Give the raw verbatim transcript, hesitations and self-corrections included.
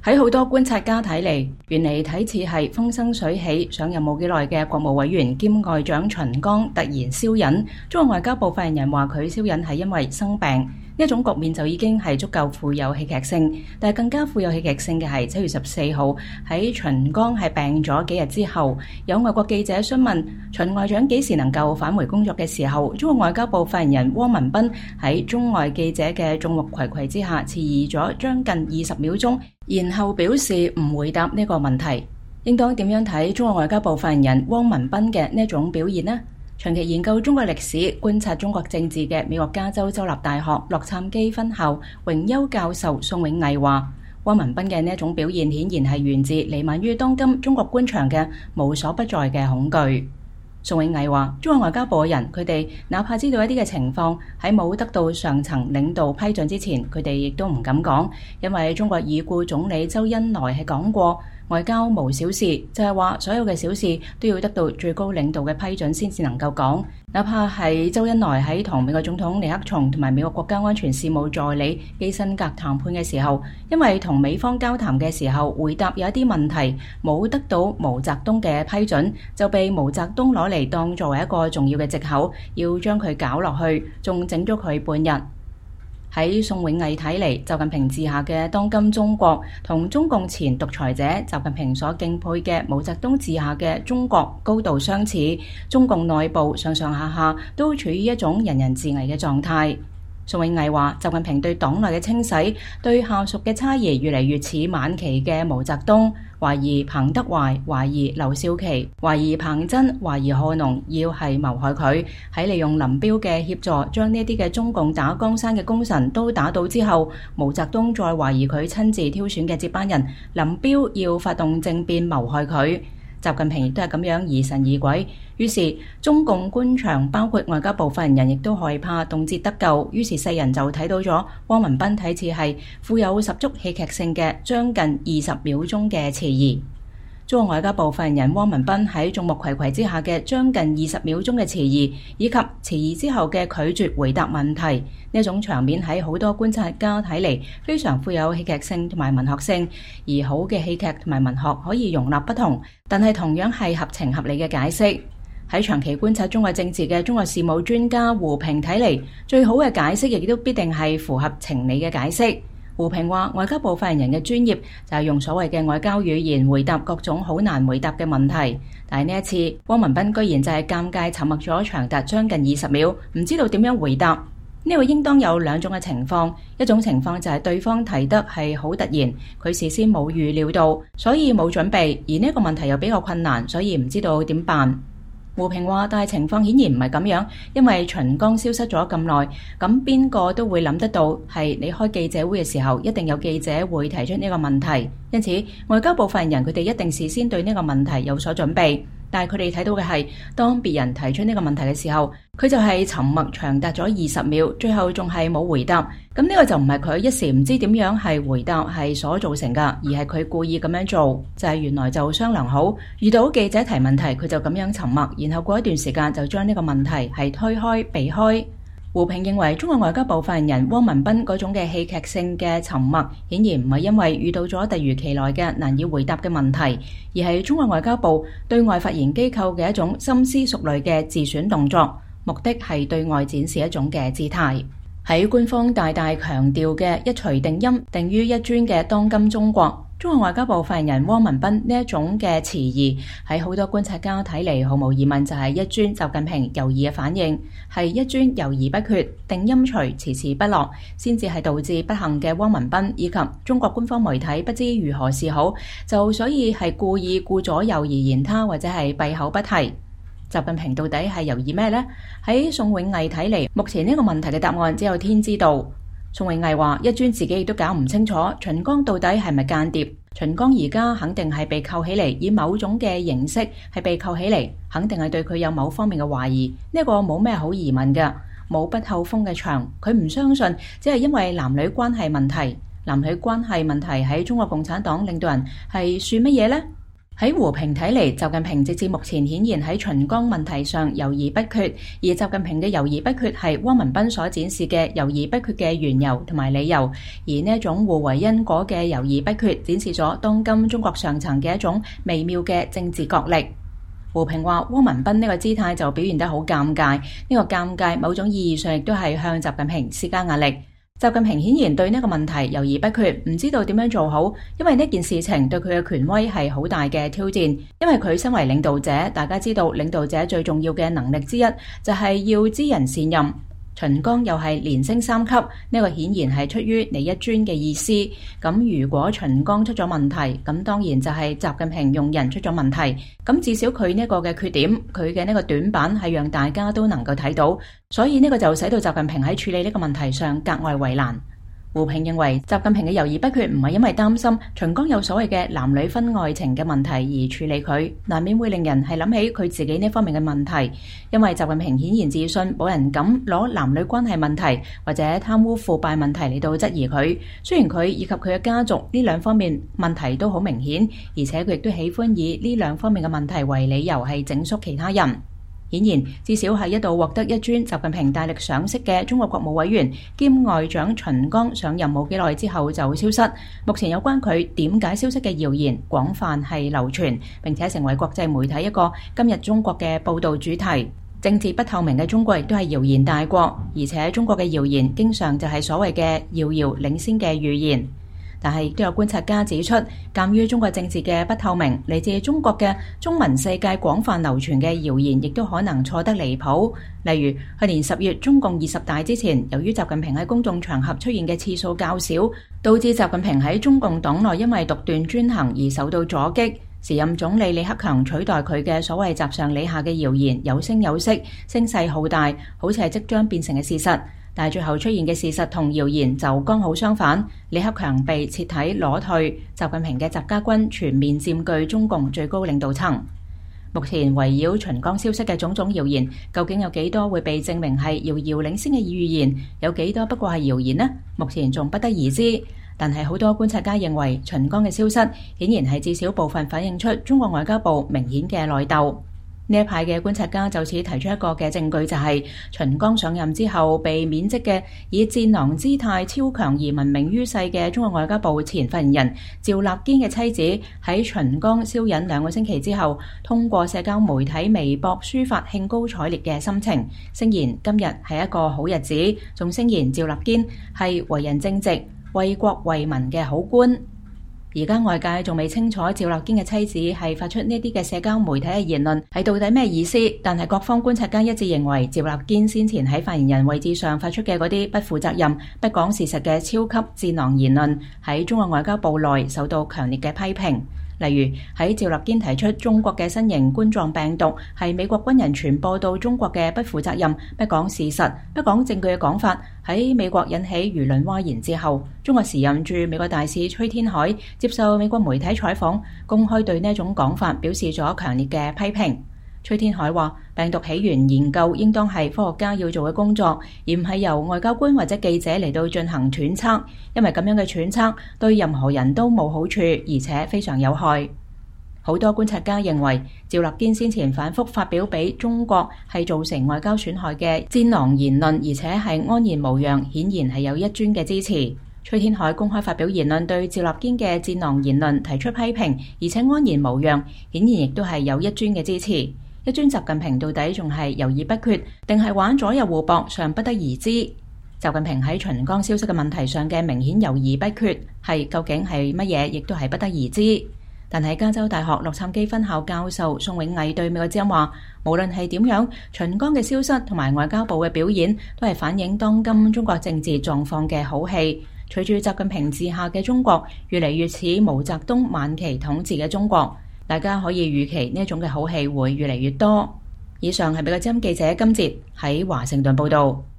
喺好多觀察家睇嚟，原嚟睇似係風生水起上任冇幾耐嘅國務委員兼外長秦剛突然消隱。中國外交部發言人話佢消隱係因為生病，呢一種局面就已經係足夠富有戲劇性。但係更加富有戲劇性嘅係七月十四號喺秦剛係病咗幾日之後，有外國記者詢問秦外長幾時能夠返回工作嘅時候，中國外交部發言人汪文斌喺中外記者嘅眾目睽睽之下遲疑咗將近二十秒鐘，然後表示唔回答呢個問題。應當點樣睇中國外交部發言人汪文斌嘅呢種表現呢？長期研究中國歷史、觀察中國政治嘅美國加州州立大學洛杉磯分校榮休教授宋永毅話，汪文斌嘅呢種表現顯然係源自彌漫於當今中國官場嘅無所不在嘅恐懼。宋永毅話，中國外交部嘅人，佢哋哪怕知道一啲嘅情況，喺冇得到上層領導批准之前，佢哋亦都唔敢講，因為中國已故總理周恩來係講過，外交無小事，就係話所有嘅小事都要得到最高領導嘅批准先至能夠講。哪怕係周恩來喺同美國總統尼克松同埋美國國家安全事務助理基辛格談判嘅時候，因為同美方交談嘅時候回答有一啲問題冇得到毛澤東嘅批准，就被毛澤東攞嚟當作為一個重要嘅藉口，要將佢搞落去，仲整咗佢半日。喺宋永毅睇嚟，習近平治下嘅當今中國同中共前獨裁者習近平所敬佩嘅毛澤東治下嘅中國高度相似，中共內部上上下下都處於一種人人自危嘅狀態。宋永毅話，習近平對黨內嘅清洗、對下屬嘅猜疑越嚟越似晚期嘅毛澤東，懷疑彭德懷、懷疑劉少奇、懷疑彭真、懷疑賀龍要係謀害佢，喺利用林彪嘅協助將呢啲嘅中共打江山嘅功臣都打倒之後，毛澤東再懷疑佢親自挑選嘅接班人林彪要發動政變謀害佢。習近平亦都係咁樣疑神疑鬼，於是中共官場包括外交部發言人亦都害怕動輒得咎，於是世人就睇到咗汪文斌睇似係富有十足戲劇性嘅將近二十秒鐘嘅遲疑。中國外交部發言人汪文斌喺眾目睽睽之下嘅將近二十秒鐘嘅遲疑，以及遲疑之後嘅拒絕回答問題，呢種場面喺好多觀察家睇嚟非常富有戲劇性同埋文學性。而好嘅戲劇同埋文學可以容納不同，但係同樣係合情合理嘅解釋。喺長期觀察中國政治嘅中國事務專家胡平睇嚟，最好嘅解釋亦都必定係符合情理嘅解釋。胡平話，外交部發言人嘅專業就係用所謂嘅外交語言回答各種好難回答嘅問題，但係呢一次汪文斌居然就係尷尬沉默咗長達將近二十秒，唔知道點樣回答。呢個應當有兩種嘅情況，一種情況就係對方提得係好突然，佢事先冇預料到，所以冇準備，而呢個問題又比較困難，所以唔知道點辦。胡平話，但係情況顯然唔係咁樣，因為秦剛消失咗咁耐，咁邊個都會諗得到係你開記者會嘅時候，一定有記者會提出呢個問題，因此外交部發言人佢哋一定事先對呢個問題有所準備。但係佢哋睇到嘅係，當別人提出呢個問題嘅時候，佢就係沉默長達咗二十秒，最後仲係冇回答。咁呢個就唔係佢一時唔知點樣係回答係所造成噶，而係佢故意咁樣做，就係原來就商量好，遇到記者提問題，佢就咁樣沉默，然後過一段時間就將呢個問題係推開避開。胡平認為中國外交部發言人汪文斌嗰種嘅戲劇性嘅沉默，顯然唔係因為遇到咗突如其來嘅難以回答嘅問題，而係中國外交部對外發言機構嘅一種深思熟慮嘅自選動作，目的係對外展示一種嘅姿態。喺官方大大強調嘅一錘定音、定於一尊嘅當今中國，中國外交部發言人汪文斌呢一種嘅遲疑，喺好多觀察家睇嚟，毫無疑問就係一尊習近平猶豫嘅反應，係一尊猶豫不決、定音錘遲遲不落，先至係導致不幸嘅汪文斌以及中國官方媒體不知如何是好，就所以係故意顧左右而言他，或者係閉口不提。習近平到底係猶豫咩呢？喺宋永毅睇嚟，目前呢個問題嘅答案只有天知道。宋永毅話，一尊自己亦都搞唔清楚秦剛到底係咪間諜。秦剛而家肯定係被扣起嚟，以某種嘅形式係被扣起嚟，肯定係對佢有某方面嘅懷疑。呢、這個冇咩好疑問嘅，冇不透風嘅牆。佢唔相信只係因為男女關係問題。男女關係問題喺中國共產黨領導人係算乜嘢呢？ 喺胡平睇嚟，習近平直至目前顯然喺秦剛問題上猶豫不決，而習近平嘅猶豫不決係汪文斌所展示嘅猶豫不決嘅緣由同埋理由，而呢一種互為因果嘅猶豫不決，展示咗當今中國上層嘅一種微妙嘅政治角力。胡平話汪文斌呢個姿態就表現得好尷尬，呢、這個尷尬某種意義上亦都係向習近平施加壓力。習近平顯然對呢個問題猶豫不決，唔知道點樣做好，因為呢件事情對佢嘅權威係好大嘅挑戰。因為佢身為領導者，大家知道領導者最重要嘅能力之一就係要知人善任。秦剛又係連升三級，呢、這個顯然係出於你一尊嘅意思。咁如果秦剛出咗問題，咁當然就係習近平用人出咗問題。咁至少佢呢個嘅缺點，佢嘅呢個短板係讓大家都能夠睇到，所以呢個就使到習近平喺處理呢個問題上格外為難。胡平認為習近平嘅猶豫不決唔係因為擔心秦剛有所謂嘅男女婚外情嘅問題而處理佢，難免會令人係諗起佢自己呢方面嘅問題。因為習近平顯然自信冇人敢攞男女關係問題或者貪污腐敗問題嚟到質疑佢。雖然佢以及佢嘅家族呢兩方面問題都好明顯，而且佢亦都喜歡以呢兩方面嘅問題為理由係整肅其他人。顯然，至少係一度獲得一尊習近平大力賞識嘅中國國務委員兼外長秦剛上任冇幾耐之後就消失。目前有關佢點解消息嘅謠言廣泛係流傳，並且成為國際媒體一個今日中國嘅報導主題。政治不透明嘅中國亦都係謠言大國，而且中國嘅謠言經常就係所謂嘅遙遙領先嘅預言。但係亦都有觀察家指出，鑑於中國政治嘅不透明，嚟自中國嘅中文世界廣泛流傳嘅謠言，亦都可能錯得離譜。例如去年十月中共二十大之前，由於習近平喺公眾場合出現嘅次數較少，導致習近平喺中共黨內因為獨斷專行而受到阻擊。時任總理李克強取代佢嘅所謂習上李下嘅謠言有聲有色，聲勢浩大，好似係即將變成嘅事實。但係最後出現嘅事實同謠言就剛好相反，李克強被徹底攞退，習近平嘅習家軍全面佔據中共最高領導層。目前圍繞秦剛消息嘅種種謠言，究竟有幾多會被證明係遙遙領先嘅預言，有幾多不過係謠言呢？目前仲不得而知。但係好多觀察家認為，秦剛嘅消失顯然係至少部分反映出中國外交部明顯嘅內鬥。呢一派嘅觀察家就此提出一個嘅證據，就係秦剛上任之後被免職嘅以戰狼姿態超強而聞名於世嘅中國外交部前發言人趙立堅嘅妻子喺秦剛消隱兩個星期之後，通過社交媒體微博抒發興高采烈嘅心情，聲言今日係一個好日子，仲聲言趙立堅係為人正直、為國為民嘅好官。而家外界仲未清楚趙立堅嘅妻子係發出呢啲嘅社交媒體嘅言論係到底咩意思，但係各方觀察家一致認為趙立堅先前喺發言人位置上發出嘅嗰啲不負責任、不講事實嘅超級戰狼言論喺中國外交部內受到強烈嘅批評。例如喺趙立堅提出中國嘅新型冠狀病毒係美國軍人傳播到中國嘅不負責任、不講事實、不講證據嘅講法，喺美國引起輿論譁然之後，中國時任駐美國大使崔天凱接受美國媒體採訪，公開對呢一種講法表示咗強烈嘅批評。崔天凱話：病毒起源研究應當係科學家要做嘅工作，而唔係由外交官或者記者嚟到進行揣測，因為咁樣嘅揣測對任何人都冇好處，而且非常有害。好多觀察家認為，趙立堅先前反覆發表俾中國係造成外交損害嘅戰狼言論，而且係安然無恙，顯然係有一尊嘅支持。崔天凱公開發表言論對趙立堅嘅戰狼言論提出批評，而且安然無恙，顯然亦都係有一尊嘅支持。一尊習近平到底仲係猶豫不決，定係玩左右互搏，尚不得而知。習近平喺秦剛消息嘅問題上嘅明顯猶豫不決，係究竟係乜嘢，亦都係不得而知。但係加州大學洛杉磯分校教授宋永毅對美國之音話，無論係點樣，秦剛嘅消失同埋外交部嘅表演，都係反映當今中國政治狀況嘅好戲。隨住習近平治下嘅中國越嚟越似毛澤東晚期統治嘅中國，大家可以預期呢一種嘅好戲會越嚟越多。以上係美國之音記者金哲喺華盛頓報道。